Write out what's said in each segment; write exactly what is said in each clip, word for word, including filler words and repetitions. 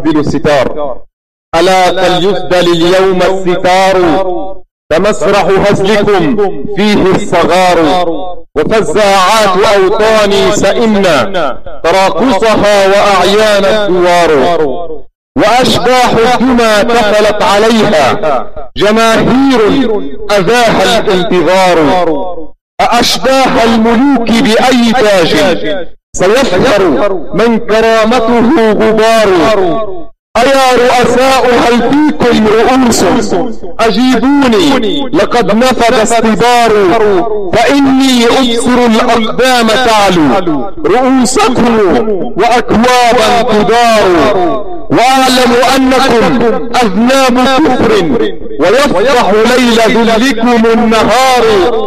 يسدل الستار. ألا فليسدل اليوم الستار، فمسرح هزلكم فيه الصغار. وفزاعات أوطاني سئمنا تراقصها وأعيان الدوار. وأشباح الدمى تفلت عليها جماهير أذاها الانتظار. أأشباح الملوك بأي تاج سيفخر من كرامته غبار. أيا رؤساء هل فيكم رؤوس أجيبوني لقد نفد اصطبار. فإني أبصر الأقدام تعلو رؤوسكم وأكوابا تدار. وأعلم أنكم أذناب كفر ويفرح ليل ذلكم النهار.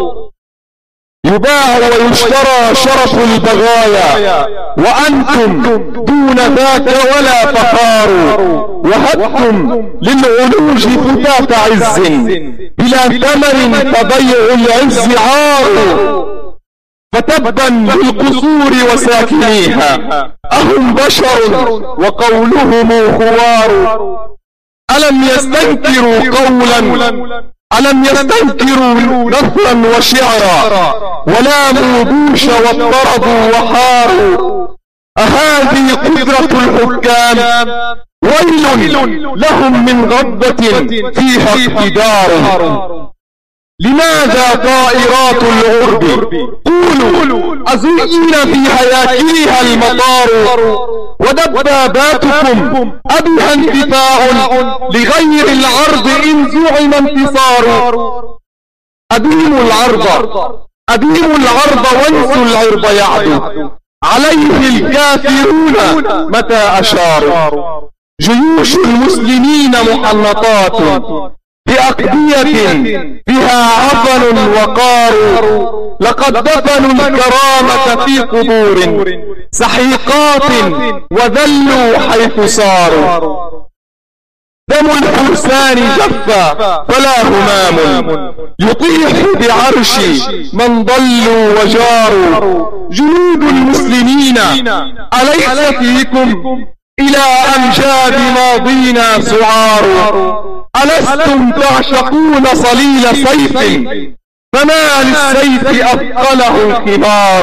يباع ويشترى شرف البغايا وأنتم دون ذاك ولا فخار. وهبتم للعلوج فتاة عز بلا ثمن فبيع العز عار. فتبا للقصور وساكنيها أهم بشر وقولهم خوار. ألم يستنكروا قولا ألم يستنكروا نثرا وشعرا ولاموا بوش واضطربوا وحاروا. أهذه قدرة الحكام ويل لهم من غضبة فيها اقتدار. لماذا طائرات العرب قولوا أزين في هياكلها المطار. ودباباتكم أبها انتفاع لغير العرض إن زعم انتصار. أديموا العرض أديموا العرض وانسوا العرض يعدو عليه الكافرون متى أشاروا. جيوش المسلمين محنطات بأقضية بها عفن وقار. لقد دفنوا الكرامة في قبور سحيقات وذلوا حيث صاروا. دم الفرسان جفا فلا همام يطيح بعرش من ضلوا وجاروا. جنود المسلمين أليس فيكم إلى أمجاد ماضينا سعار. ألستم تعشقون صليل سيف فما للسيف أثقله الخمار.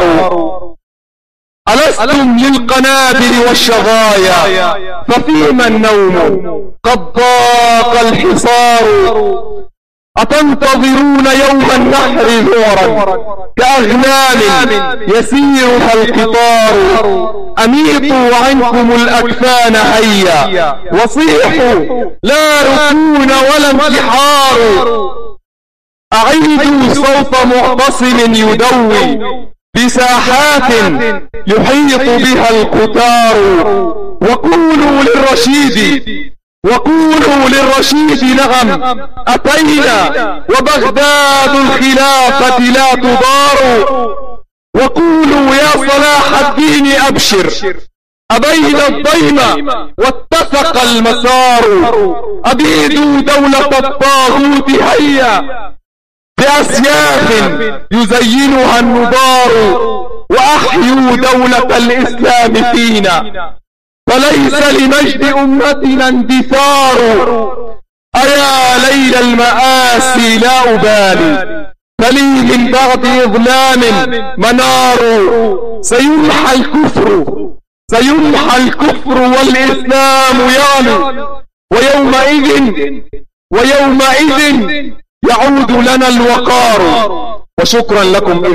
ألستم للقنابل والشظايا ففيما النوم قد ضاق الحصار. أتنتظرون يوم النحر ذعرا كأغنام يسيرها القطار. أميطوا عنكم الأكفان هيا وصيحوا لا ركون ولا انتحار. أعيدوا صوت معتصم يدوي بساحات يحيط بها القطار. وقولوا للرشيد وقولوا للرشيد نعم أتينا وبغداد الخلافة لا تضار. وقولوا يا صلاح الدين أبشر أبينا الضيم واتفق المسار. أبيدوا دولة الطاغوت هيا بأسياف يزينها النضار. وأحيوا دولة الإسلام فينا فليس لمجد أمتنا اندثار. أيا ليل المآسي لا أبالي فلي من بعد إظلام منار. سيمحى الكفر سيمحى الكفر والإسلام يعلو. ويومئذ ويومئذ يعود لنا الوقار. وشكرا لكم.